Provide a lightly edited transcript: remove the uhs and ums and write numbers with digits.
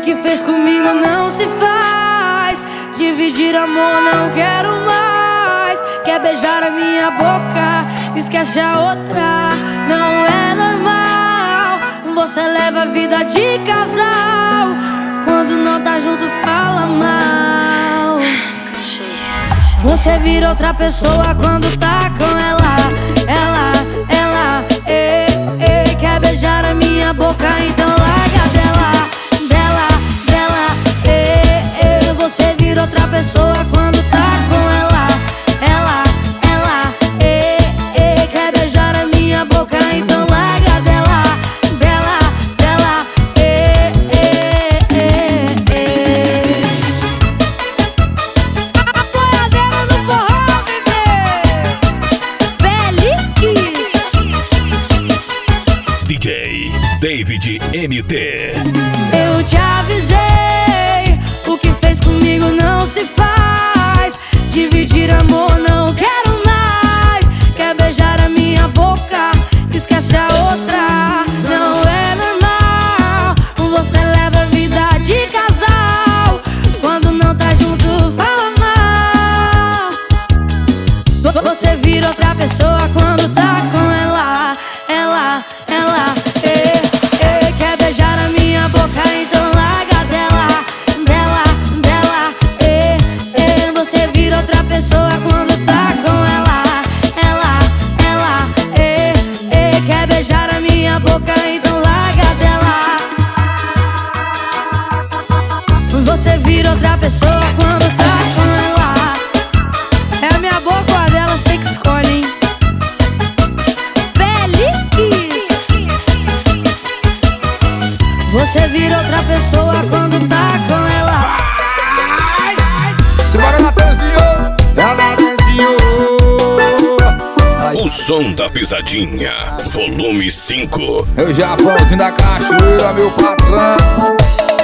que fez comigo não se faz. Dividir amor não quero mais. Quer beijar a minha boca, esquece a outra. Não é normal. Você leva a vida de casal. Quando não tá junto fala mal. Você vira outra pessoa quando tá com ela. Quer beijar a minha boca, então larga dela. Você vira outra pessoa quando tá com ela. Quer beijar a minha boca, então larga dela. Apoiadeira do forró, bebê. Feliz DJ David MT. Eu te avisei, o que fez comigo não se faz. Dividir amor não quero mais. Quer beijar a minha boca, esquece a outra. Não é normal. Você leva a vida de casal. Quando não tá junto fala mal. Você vira outra pessoa quando tá com ela. Quer beijar a minha boca, então larga dela. Você vira outra pessoa quando tá com ela. Quer beijar a minha boca, então larga dela. Você vira outra pessoa quando tá com ela. É a minha boca ou a dela, sei que escolhe, hein? Você vira outra pessoa quando tá com ela. Simbora, Natanzinho! Natanzinho! O som da pisadinha, volume 5. Eu Japãozinho da cachoeira, meu patrão.